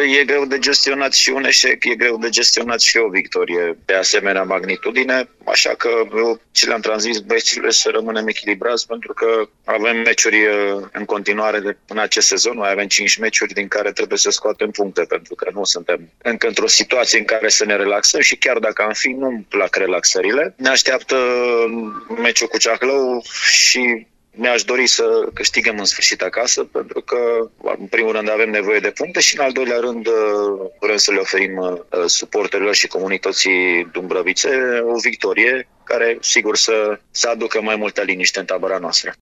e greu de gestionat și un eșec, e greu de gestionat și o victorie de asemenea magnitudine, așa că eu ce le-am transmis băieților să rămânem echilibrați, pentru că avem meciuri în continuare în acest sezon, mai avem 5 meciuri din care trebuie să scoatem puncte, pentru că nu suntem încă într-o situație în care să ne relaxăm și chiar dacă am fi, nu-mi plac relaxările. Ne așteaptă meciul cu Ceahlău și mi-aș dori să câștigăm în sfârșit acasă, pentru că, în primul rând, avem nevoie de puncte și, în al doilea rând, vrem să le oferim suporterilor și comunității dumbrăvițe o victorie care, sigur, să aducă mai multă liniște în tabăra noastră.